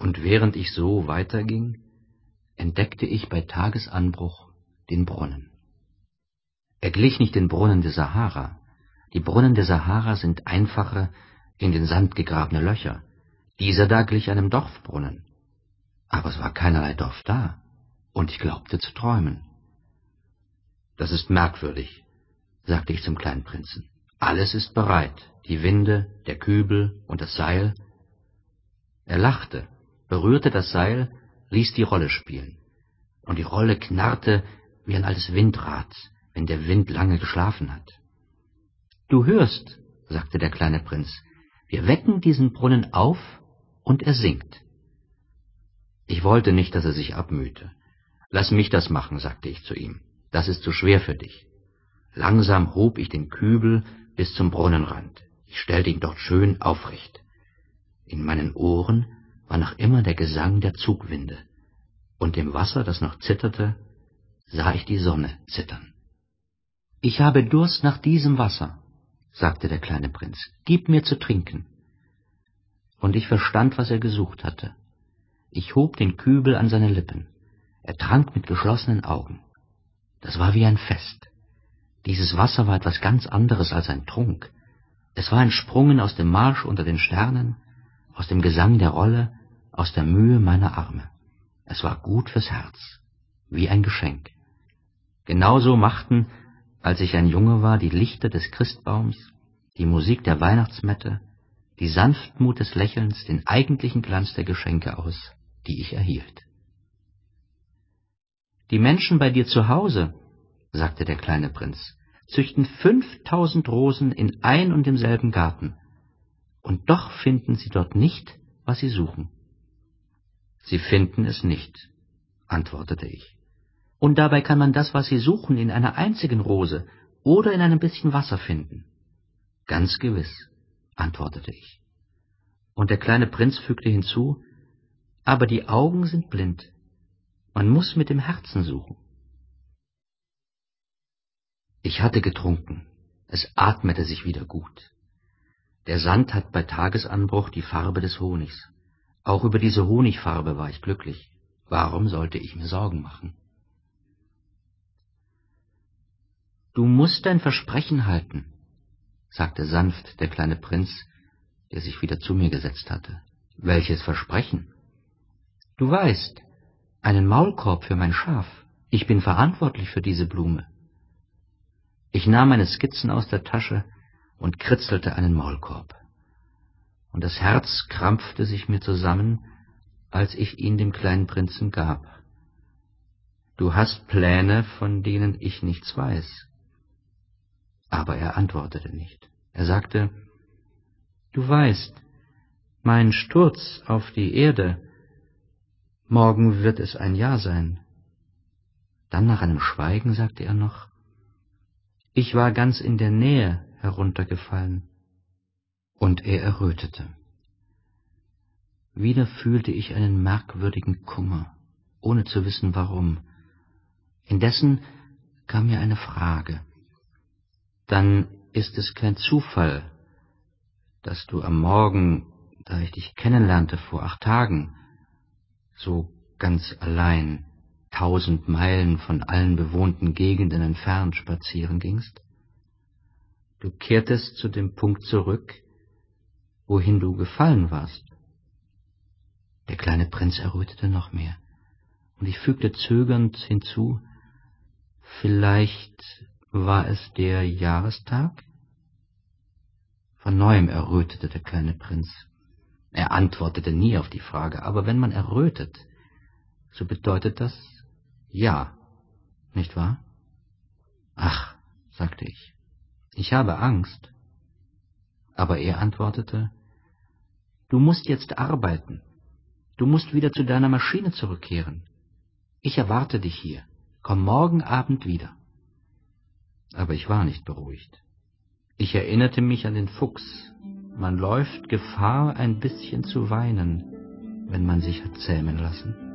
Und während ich so weiterging, entdeckte ich bei Tagesanbruch den Brunnen. Er glich nicht den Brunnen der Sahara. Die Brunnen der Sahara sind einfache, in den Sand gegrabene Löcher. Dieser da glich einem Dorfbrunnen. Aber es war keinerlei Dorf da, und ich glaubte zu träumen. »Das ist merkwürdig«, sagte ich zum kleinen Prinzen. »Alles ist bereit, die Winde, der Kübel und das Seil.« Er lachte, berührte das Seil, ließ die Rolle spielen. Und die Rolle knarrte wie ein altes Windrad, wenn der Wind lange geschlafen hat. »Du hörst«, sagte der kleine Prinz, »wir wecken diesen Brunnen auf, und er singt.« Ich wollte nicht, dass er sich abmühte. »Lass mich das machen«, sagte ich zu ihm. »Das ist zu schwer für dich.« Langsam hob ich den Kübel bis zum Brunnenrand. Ich stellte ihn dort schön aufrecht. In meinen Ohren war noch immer der Gesang der Zugwinde, und im Wasser, das noch zitterte, sah ich die Sonne zittern. »Ich habe Durst nach diesem Wasser«, sagte der kleine Prinz. »Gib mir zu trinken.« Und ich verstand, was er gesucht hatte. Ich hob den Kübel an seine Lippen. Er trank mit geschlossenen Augen. Das war wie ein Fest. Dieses Wasser war etwas ganz anderes als ein Trunk. Es war entsprungen aus dem Marsch unter den Sternen, aus dem Gesang der Rolle, aus der Mühe meiner Arme. Es war gut fürs Herz, wie ein Geschenk. Genauso machten, als ich ein Junge war, die Lichter des Christbaums, die Musik der Weihnachtsmette, die Sanftmut des Lächelns den eigentlichen Glanz der Geschenke aus, die ich erhielt. »Die Menschen bei dir zu Hause«, sagte der kleine Prinz, »züchten 5000 Rosen in ein und demselben Garten, und doch finden sie dort nicht, was sie suchen.« »Sie finden es nicht«, antwortete ich. »Und dabei kann man das, was sie suchen, in einer einzigen Rose oder in einem bisschen Wasser finden.« »Ganz gewiss«, antwortete ich. Und der kleine Prinz fügte hinzu, »aber die Augen sind blind. Man muss mit dem Herzen suchen.« Ich hatte getrunken. Es atmete sich wieder gut. Der Sand hat bei Tagesanbruch die Farbe des Honigs. Auch über diese Honigfarbe war ich glücklich. Warum sollte ich mir Sorgen machen? »Du musst dein Versprechen halten«, sagte sanft der kleine Prinz, der sich wieder zu mir gesetzt hatte. »Welches Versprechen?« »Du weißt, einen Maulkorb für mein Schaf. Ich bin verantwortlich für diese Blume.« Ich nahm meine Skizzen aus der Tasche und kritzelte einen Maulkorb. Und das Herz krampfte sich mir zusammen, als ich ihn dem kleinen Prinzen gab. »Du hast Pläne, von denen ich nichts weiß.« Aber er antwortete nicht. Er sagte, »Du weißt, mein Sturz auf die Erde, morgen wird es ein Jahr sein.« Dann nach einem Schweigen sagte er noch, »Ich war ganz in der Nähe heruntergefallen.« Und er errötete. Wieder fühlte ich einen merkwürdigen Kummer, ohne zu wissen warum. Indessen kam mir eine Frage. »Dann ist es kein Zufall, dass du am Morgen, da ich dich kennenlernte vor 8 Tagen, so ganz allein 1000 Meilen von allen bewohnten Gegenden entfernt spazieren gingst? Du kehrtest zu dem Punkt zurück, wohin du gefallen warst.« Der kleine Prinz errötete noch mehr, und ich fügte zögernd hinzu, »Vielleicht war es der Jahrestag?« Von neuem errötete der kleine Prinz. Er antwortete nie auf die Frage, aber wenn man errötet, so bedeutet das ja, nicht wahr? »Ach«, sagte ich habe Angst.« Aber er antwortete, »Du musst jetzt arbeiten. Du musst wieder zu deiner Maschine zurückkehren. Ich erwarte dich hier. Komm morgen Abend wieder.« Aber ich war nicht beruhigt. Ich erinnerte mich an den Fuchs. Man läuft Gefahr, ein bisschen zu weinen, wenn man sich hat zähmen lassen.